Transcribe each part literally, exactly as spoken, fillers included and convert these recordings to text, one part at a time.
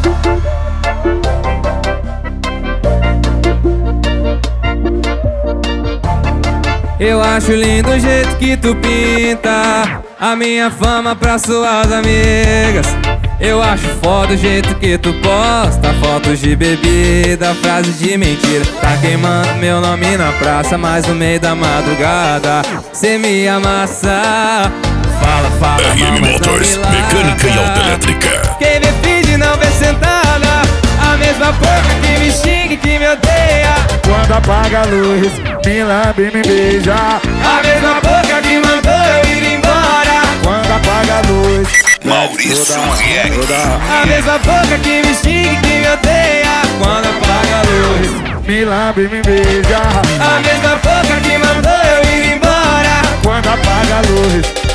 Eu acho lindo o jeito que tu pinta a minha fama pra suas amigas. Eu acho foda o jeito que tu posta fotos de bebida, frases de mentira. Tá queimando meu nome na praça, mas no meio da madrugada cê me amassa. Fala, fala, R M mas Motors, não me mecânica e autoelétrica. Quem vê finge não vê sentada, a mesma boca que me xinga e que me odeia. Quando apaga a luz, me lambe e me beija. A mesma boca que mandou eu ir embora. Quando apaga a luz, Maurício R. A mesma boca que me xinga e que me odeia. Quando apaga a luz, me lambe e me beija. a mesma boca que mandou eu ir embora. Quando apaga a luz.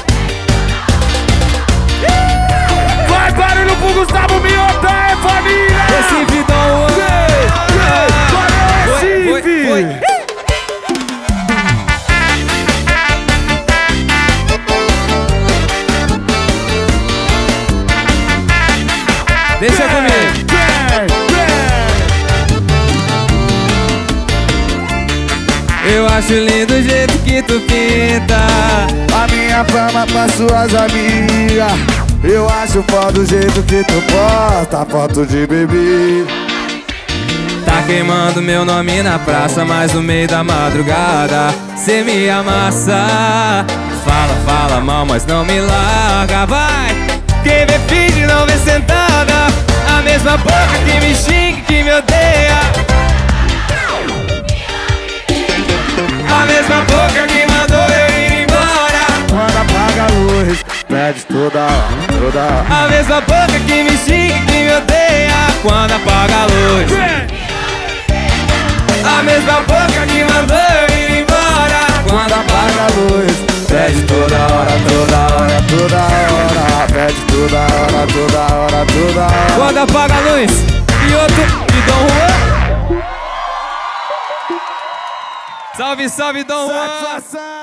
Vai barulho pro Gustavo Miotta, é família! Recife, Dom Bora, Recife! Foi, foi. Deixa comigo. Eu acho lindo o jeito que tu pinta a minha fama pra suas amigas. Eu acho foda o jeito que tu posta foto de bebida. Tá queimando meu nome na praça, mas no meio da madrugada cê me amassa. Fala, fala mal, mas não me larga, vai. Quem vê finge não vê sentada, a mesma boca que me xinga e que me odeia. A mesma boca que mandou eu ir embora. Quando apaga a luz, pede toda hora, toda hora. A mesma boca que me xinga e que me odeia. Quando apaga a luz, a mesma boca que mandou eu ir embora. Quando apaga a luz, pede toda hora, toda hora, toda hora. Pede toda hora, toda hora, toda hora. Quando apaga a luz, e outro, e Dom Juan. Salve, salve, Dom Juan. Satisfação!